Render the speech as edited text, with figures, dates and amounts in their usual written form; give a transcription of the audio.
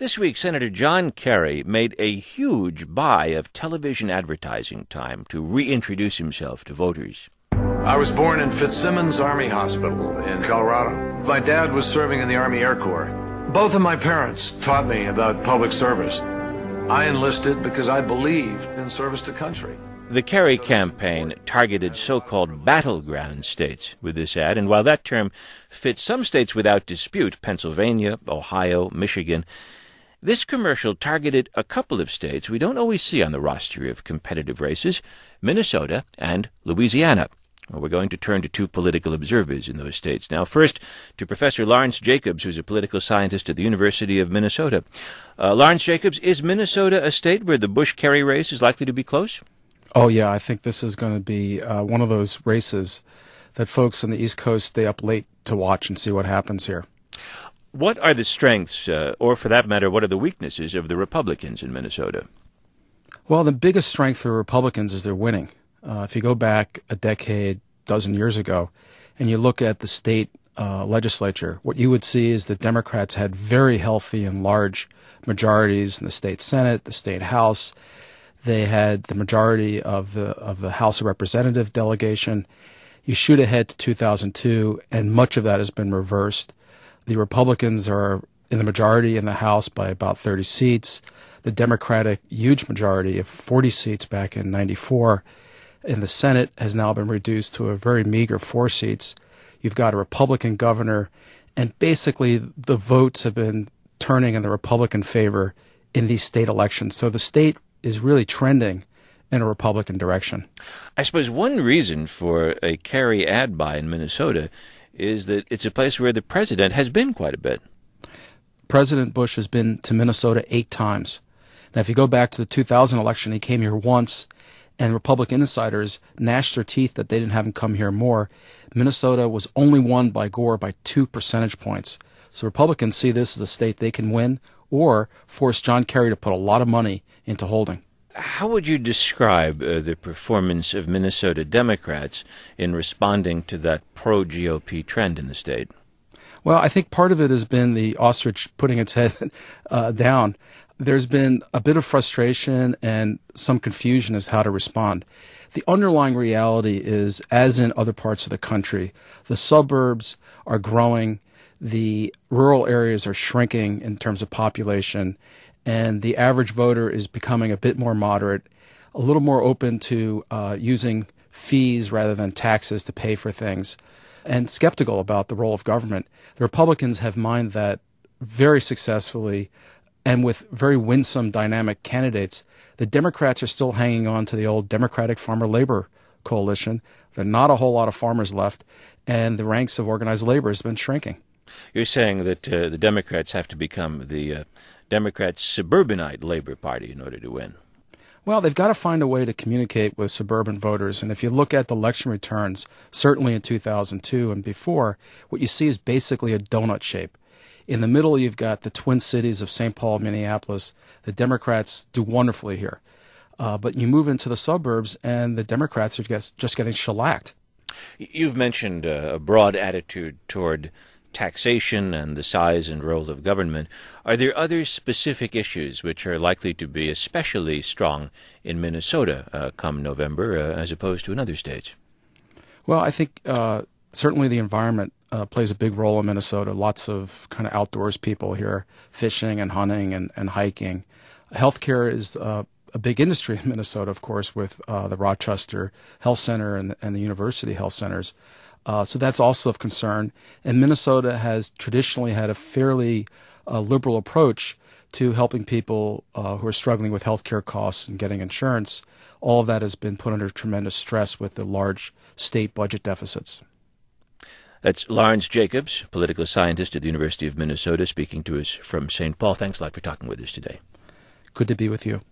This week, Senator John Kerry made a huge buy of television advertising time to reintroduce himself to voters. I was born in Fitzsimmons Army Hospital in Colorado. My dad was serving in the Army Air Corps. Both of my parents taught me about public service. I enlisted because I believed in service to country. The Kerry campaign targeted so-called battleground states with this ad, and while that term fits some states without dispute, Pennsylvania, Ohio, Michigan, this commercial targeted a couple of states we don't always see on the roster of competitive races, Minnesota and Louisiana. Well, we're going to turn to two political observers in those states. Now, first, to Professor Lawrence Jacobs, who's a political scientist at the University of Minnesota. Lawrence Jacobs, is Minnesota a state where the Bush-Kerry race is likely to be close? Oh, yeah, I think this is going to be one of those races that folks on the East Coast stay up late to watch and see what happens here. What are the strengths, or for that matter, what are the weaknesses of the Republicans in Minnesota? Well, the biggest strength for Republicans is they're winning. If you go back a decade, dozen years ago, and you look at the state legislature, what you would see is that Democrats had very healthy and large majorities in the state Senate, the state House. They had the majority of the House of Representatives delegation. You shoot ahead to 2002, and much of that has been reversed. The Republicans are in the majority in the House by about 30 seats. The Democratic huge majority of 40 seats back in 94 in the Senate has now been reduced to a very meager 4 seats. You've got a Republican governor, and basically the votes have been turning in the Republican favor in these state elections. So the state is really trending in a Republican direction. I suppose one reason for a Kerry ad buy in Minnesota is that it's a place where the president has been quite a bit. President Bush has been to Minnesota 8 times. Now, if you go back to the 2000 election, he came here once, and Republican insiders gnashed their teeth that they didn't have him come here more. Minnesota was only won by Gore by 2 percentage points. So Republicans see this as a state they can win or force John Kerry to put a lot of money into holding. How would you describe the performance of Minnesota Democrats in responding to that pro-GOP trend in the state? Well, I think part of it has been the ostrich putting its head down. There's been a bit of frustration and some confusion as to how to respond. The underlying reality is, as in other parts of the country, the suburbs are growing, the rural areas are shrinking in terms of population, and the average voter is becoming a bit more moderate, a little more open to using fees rather than taxes to pay for things, and skeptical about the role of government. The Republicans have mined that very successfully, and with very winsome, dynamic candidates. The Democrats are still hanging on to the old Democratic Farmer-Labor coalition. There are not a whole lot of farmers left, and the ranks of organized labor has been shrinking. You're saying that the Democrats have to become the Democrats' suburbanite Labor Party in order to win. Well, they've got to find a way to communicate with suburban voters. And if you look at the election returns, certainly in 2002 and before, what you see is basically a donut shape. In the middle, you've got the twin cities of St. Paul and Minneapolis. The Democrats do wonderfully here. But you move into the suburbs, and the Democrats are just getting shellacked. You've mentioned a broad attitude toward taxation and the size and role of government. Are there other specific issues which are likely to be especially strong in Minnesota come November as opposed to in other states? Well, I think certainly the environment plays a big role in Minnesota. Lots of kind of outdoors people here, fishing and hunting and hiking. Healthcare is a big industry in Minnesota, of course, with the Rochester Health Center and the University Health Centers. So that's also of concern. And Minnesota has traditionally had a fairly liberal approach to helping people who are struggling with healthcare costs and getting insurance. All of that has been put under tremendous stress with the large state budget deficits. That's Lawrence Jacobs, political scientist at the University of Minnesota, speaking to us from St. Paul. Thanks a lot for talking with us today. Good to be with you.